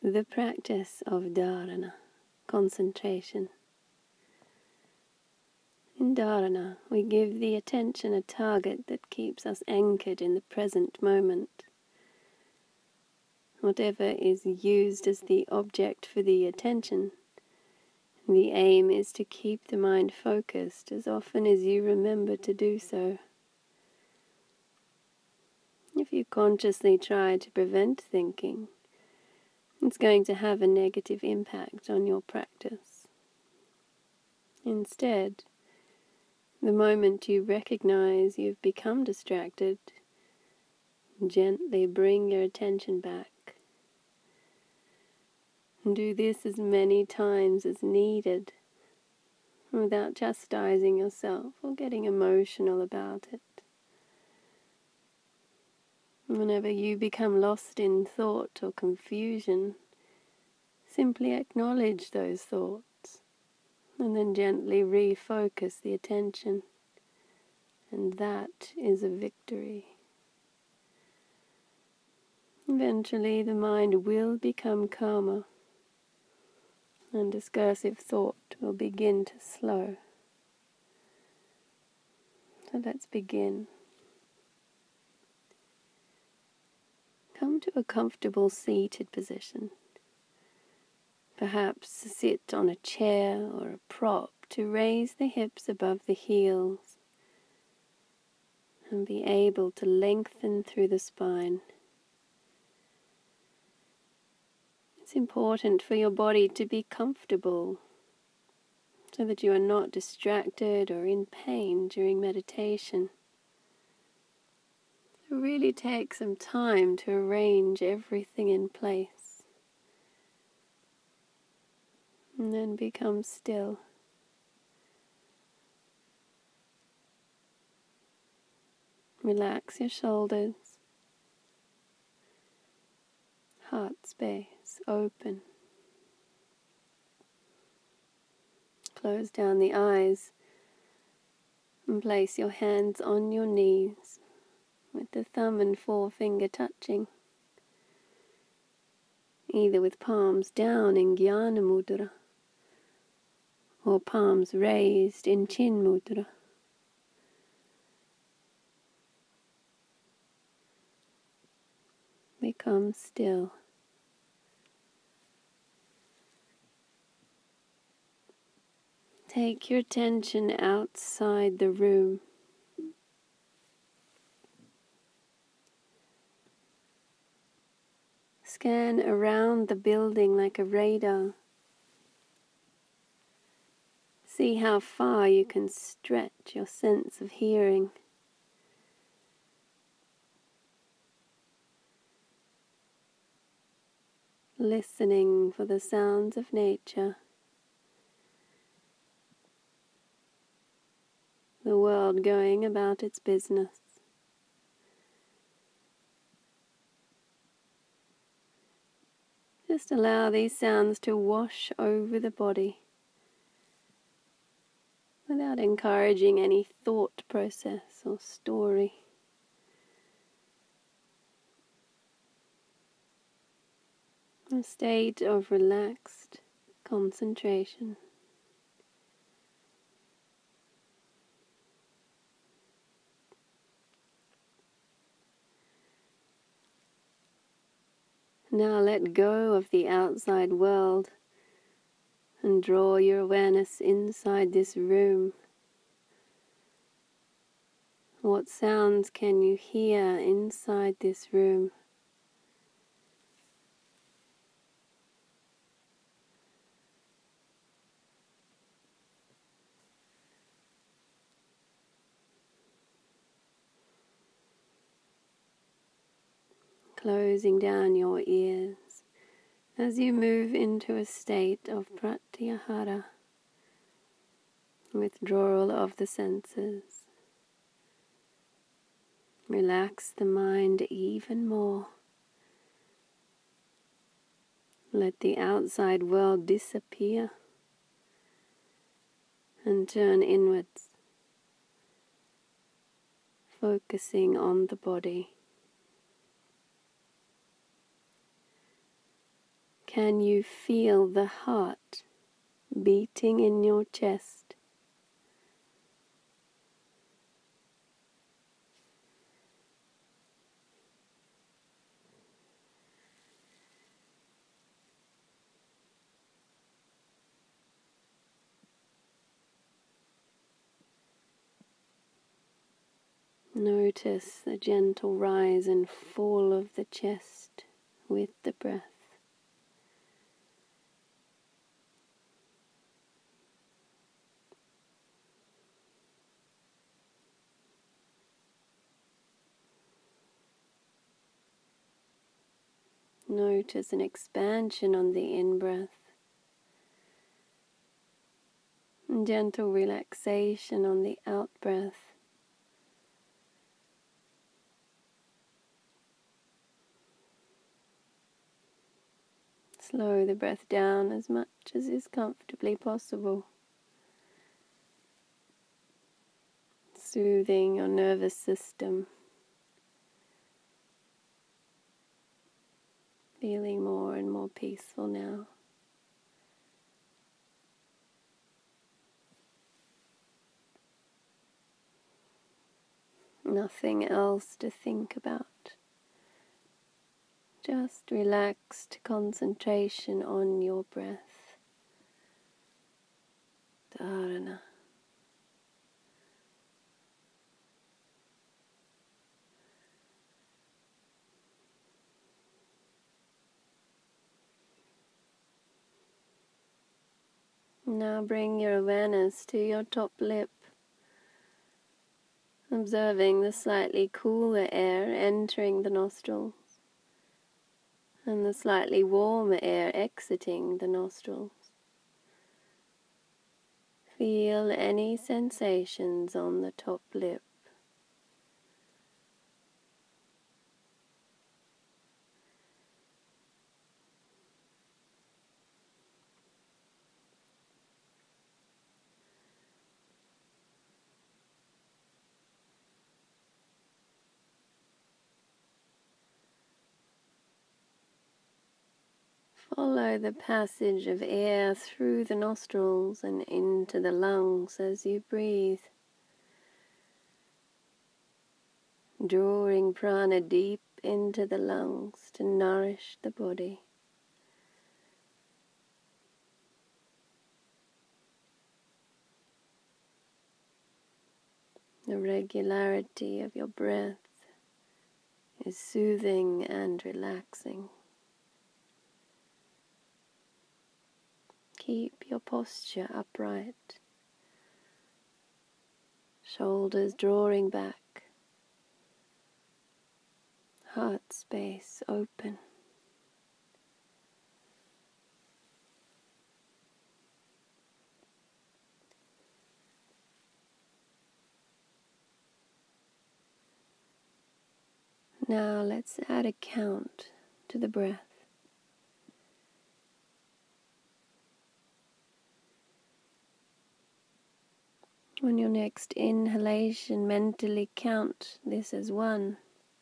the practice of dharana, concentration. In dharana, we give the attention a target that keeps us anchored in the present moment. Whatever is used as the object for the attention, the aim is to keep the mind focused as often as you remember to do so. If you consciously try to prevent thinking, it's going to have a negative impact on your practice. Instead, the moment you recognize you've become distracted, gently bring your attention back. Do this as many times as needed, without chastising yourself or getting emotional about it. Whenever you become lost in thought or confusion, simply acknowledge those thoughts and then gently refocus the attention, and that is a victory. Eventually the mind will become calmer and discursive thought will begin to slow. So let's begin. Come to a comfortable seated position. Perhaps sit on a chair or a prop to raise the hips above the heels and be able to lengthen through the spine. It's important for your body to be comfortable so that you are not distracted or in pain during meditation. So really take some time to arrange everything in place and then become still. Relax your shoulders, heart space open. Close down the eyes and place your hands on your knees with the thumb and forefinger touching, either with palms down in Jnana Mudra or palms raised in Chin Mudra. Become still. Take your attention outside the room. Scan around the building like a radar. See how far you can stretch your sense of hearing. Listening for the sounds of nature. The world going about its business. Just allow these sounds to wash over the body without encouraging any thought process or story. A state of relaxed concentration. Now let go of the outside world and draw your awareness inside this room. What sounds can you hear inside this room? Closing down your ears as you move into a state of pratyahara, withdrawal of the senses. Relax the mind even more. Let the outside world disappear and turn inwards, focusing on the body. Can you feel the heart beating in your chest? Notice the gentle rise and fall of the chest with the breath. Notice an expansion on the in-breath and gentle relaxation on the out-breath. Slow the breath down as much as is comfortably possible, soothing your nervous system, feeling more and more peaceful now. Nothing else to think about. Just relaxed concentration on your breath. Dharana. Now bring your awareness to your top lip, observing the slightly cooler air entering the nostrils and the slightly warmer air exiting the nostrils. Feel any sensations on the top lip. Follow the passage of air through the nostrils and into the lungs as you breathe, drawing prana deep into the lungs to nourish the body. The regularity of your breath is soothing and relaxing. Keep your posture upright, shoulders drawing back, heart space open. Now let's add a count to the breath. On your next inhalation, mentally count this as 1,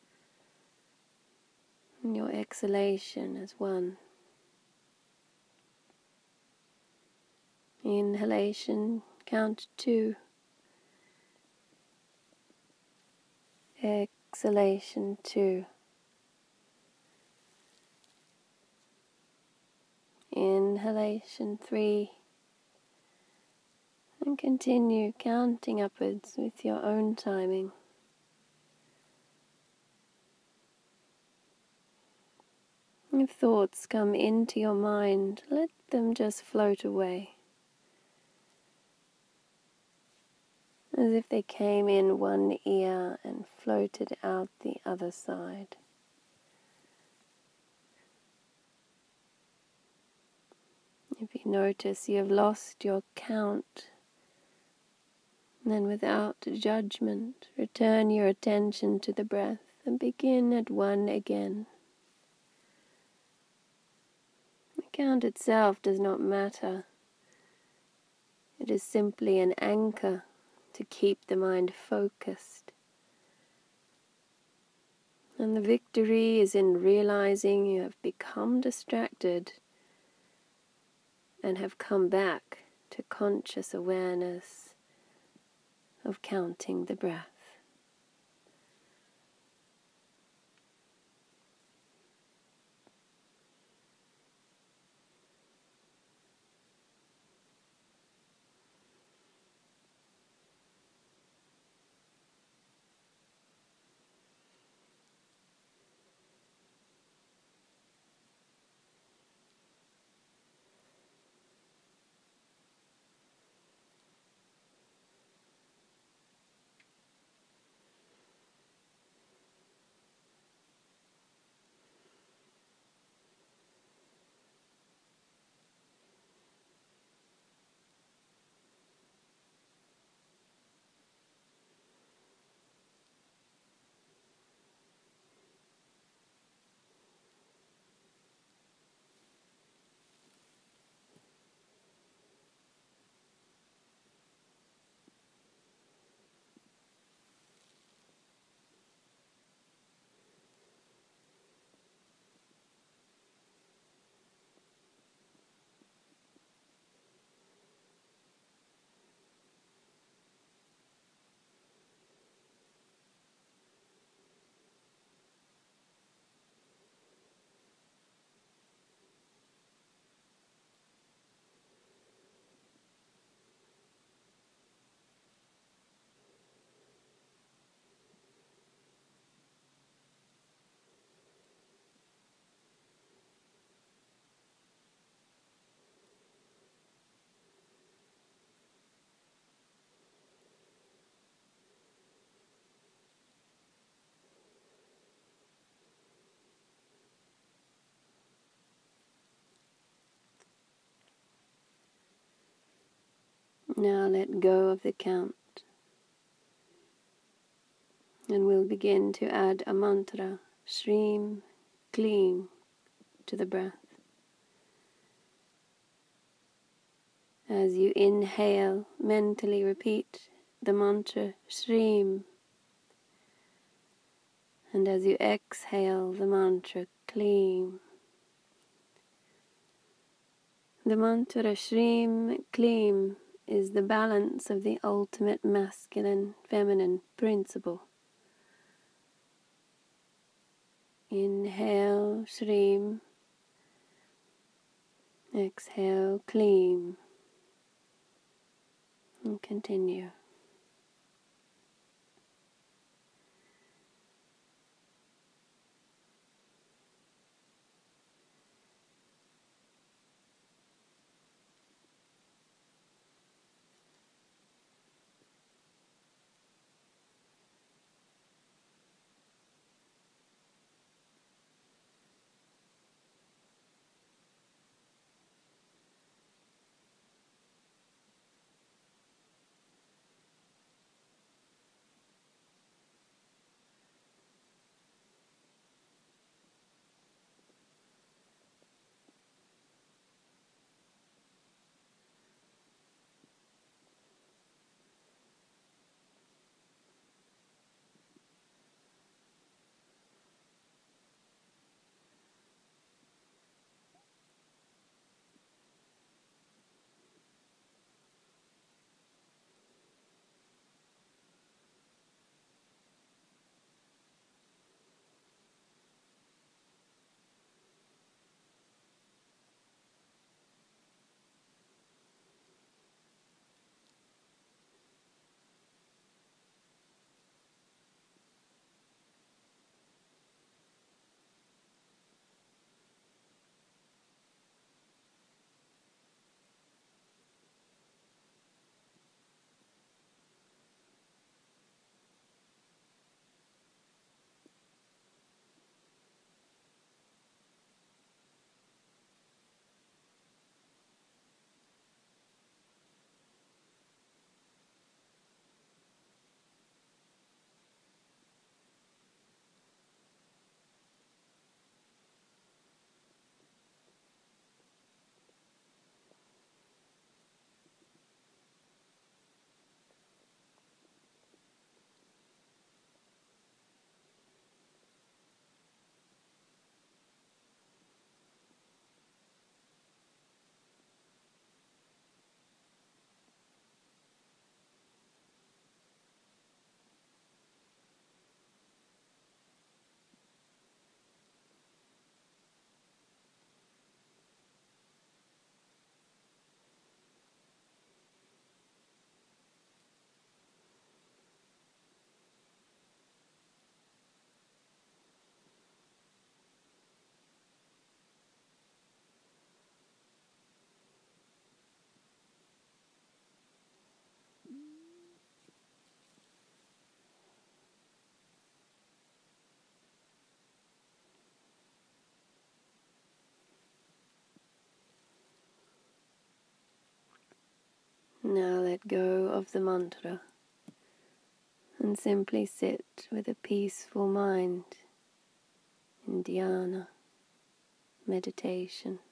and your exhalation as 1. Inhalation, count 2. Exhalation 2. Inhalation 3. And continue counting upwards with your own timing. If thoughts come into your mind, let them just float away, as if they came in one ear and floated out the other side. If you notice you have lost your count, then without judgment, return your attention to the breath and begin at 1 again. The count itself does not matter. It is simply an anchor to keep the mind focused. And the victory is in realizing you have become distracted and have come back to conscious awareness of counting the breath. Now let go of the count, and we'll begin to add a mantra, Shreem, Kleem, to the breath. As you inhale, mentally repeat the mantra Shreem, and as you exhale, the mantra Kleem. The mantra Shreem, Kleem is the balance of the ultimate masculine-feminine principle. Inhale, Shreem. Exhale, Kleem. And continue. Now let go of the mantra and simply sit with a peaceful mind in dhyana, meditation.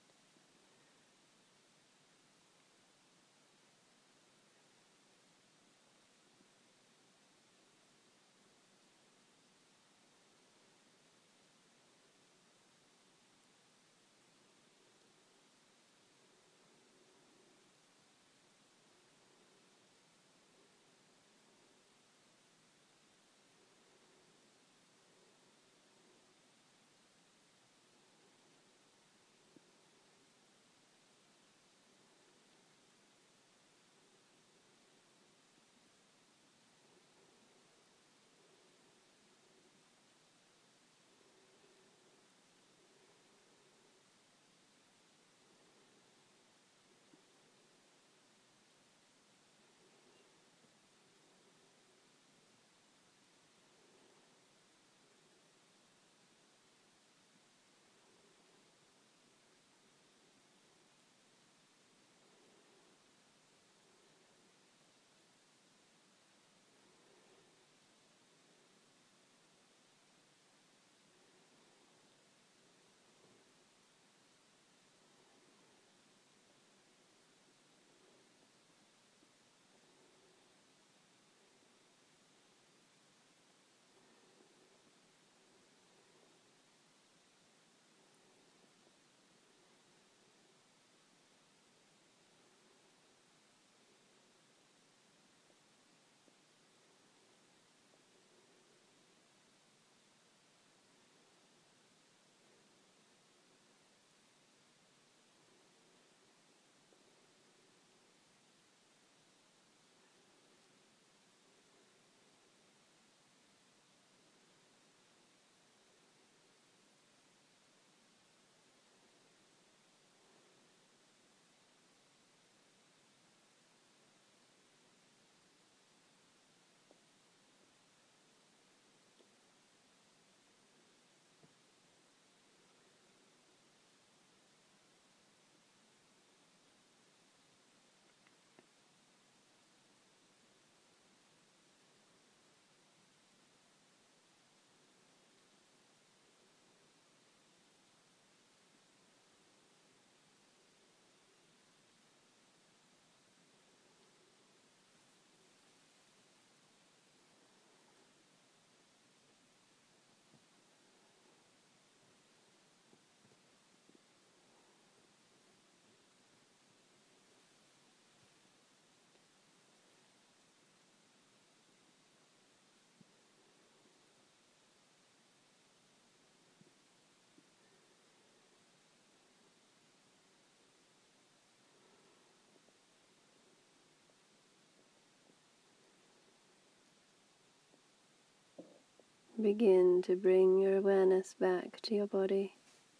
Begin to bring your awareness back to your body.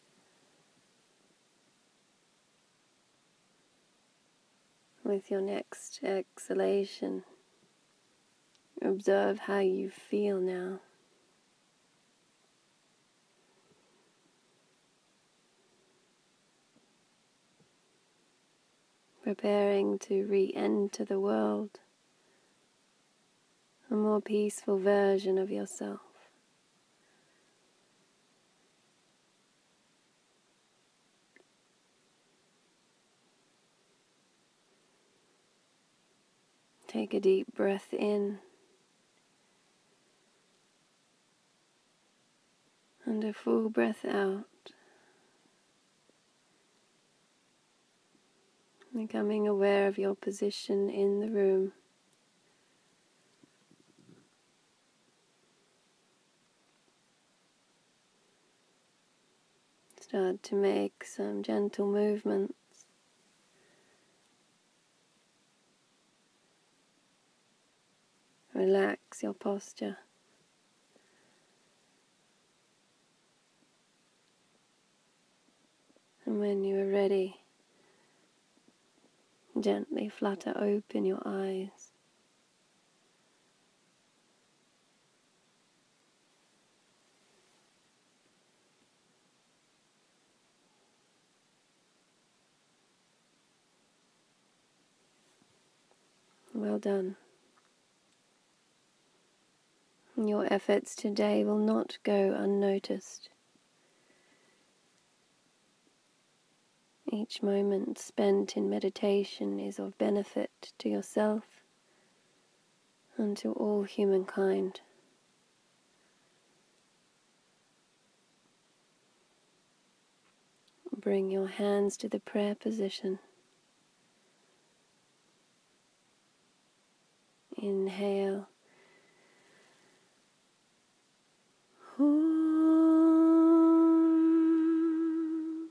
With your next exhalation, observe how you feel now. Preparing to re-enter the world, a more peaceful version of yourself. Take a deep breath in and a full breath out, becoming aware of your position in the room. Start to make some gentle movements. Relax your posture. And when you are ready, gently flutter open your eyes. Well done. Your efforts today will not go unnoticed. Each moment spent in meditation is of benefit to yourself and to all humankind. Bring your hands to the prayer position. Inhale. Om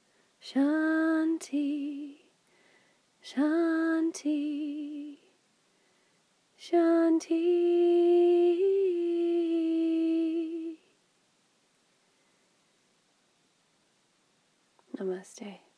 Shanti, Shanti, Shanti. Namaste.